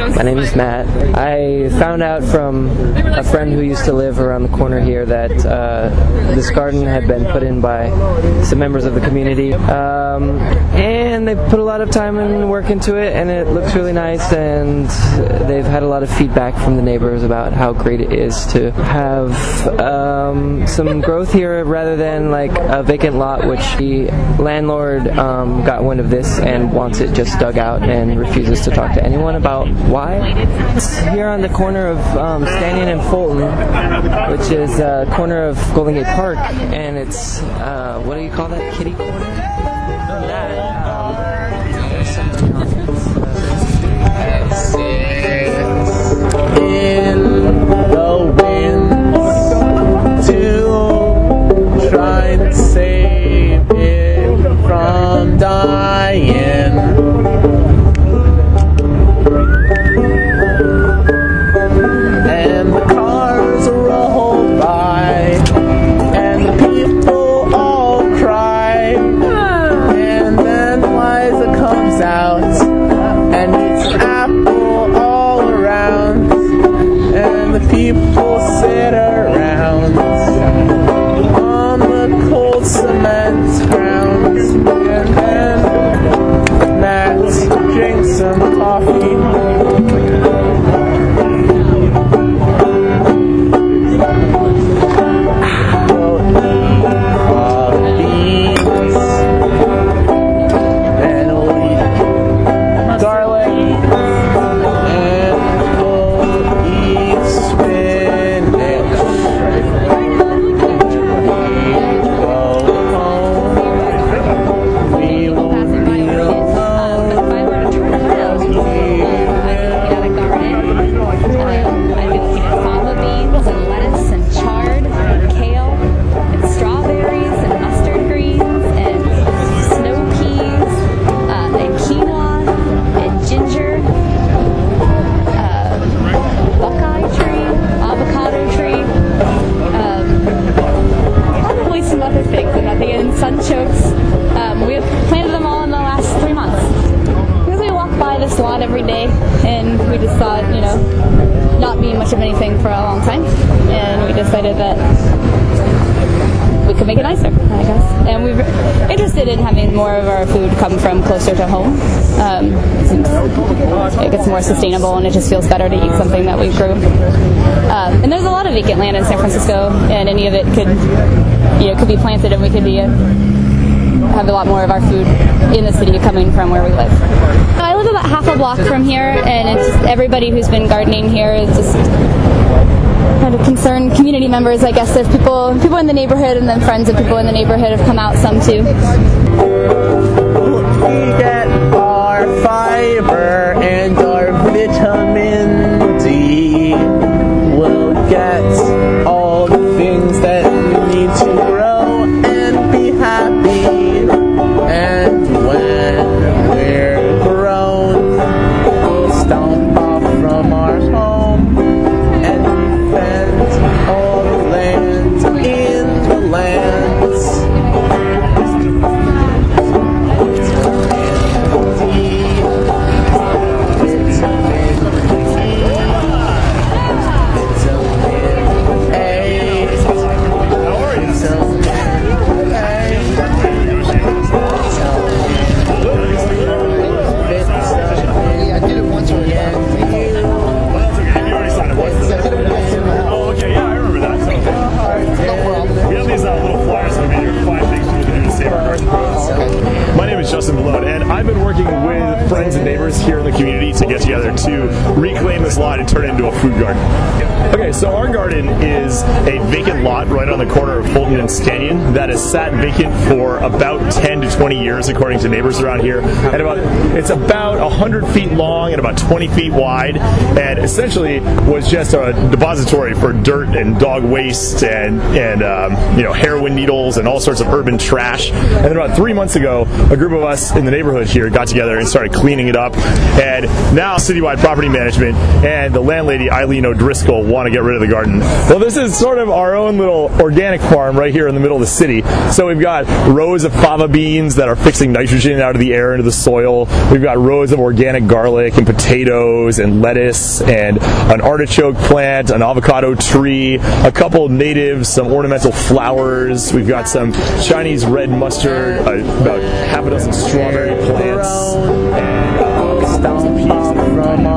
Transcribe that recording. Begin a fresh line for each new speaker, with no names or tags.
My name is Matt. I found out from a friend who used to live around the corner here that this garden had been put in by some members of the community, and they put a lot of time and work into it, and it looks really nice, and they've had a lot of feedback from the neighbors about how great it is to have some growth here rather than like a vacant lot, which the landlord got wind of this and wants it just dug out and refuses to talk to anyone about why. It's here on the corner of Stanton and Fulton, which is corner of Golden Gate Park, and it's what do you call that, kitty corner? There's something else.
In the winds to try to save it from dying. And the cars roll by, and the people all cry, and then Liza comes out and eats an apple all around, and the people sit around on the cold cement ground, and then Matt drinks some coffee.
Every day, and we just thought, not being much of anything for a long time, and we decided that we could make it nicer, I guess. And we're interested in having more of our food come from closer to home. It gets more sustainable, and it just feels better to eat something that we grew. And there's a lot of vacant land in San Francisco, and any of it could be planted, and we could have a lot more of our food in the city coming from where we live. I live about half a block from here, and it's just everybody who's been gardening here is just kind of concerned community members. I guess there's people in the neighborhood, and then friends of people in the neighborhood have come out some too.
We get our fiber and our vitamin D. We'll get all the things that we need to grow and be happy. And when we're grown, we'll stomp off from our home and defend all the land in the lands.
My name is Justin Malone, and I've been working with friends and neighbors here in the community to get together to reclaim this lot and turn it into a food garden. Okay, so our garden is a vacant lot right on the corner of Fulton and Stanton that has sat vacant for about 10 to 20 years, according to neighbors around here. And it's about 100 feet long and about 20 feet wide, and essentially was just a depository for dirt and dog waste and heroin needles and all sorts of urban trash. And then about 3 months ago, a group of us in the neighborhood here got together and started cleaning it up. And now now Citywide Property Management and the landlady Eileen O'Driscoll want to get rid of the garden. Well, this is sort of our own little organic farm right here in the middle of the city. So we've got rows of fava beans that are fixing nitrogen out of the air into the soil. We've got rows of organic garlic and potatoes and lettuce and an artichoke plant, an avocado tree, a couple of natives, some ornamental flowers. We've got some Chinese red mustard, about half a dozen strawberry plants, and stout peas.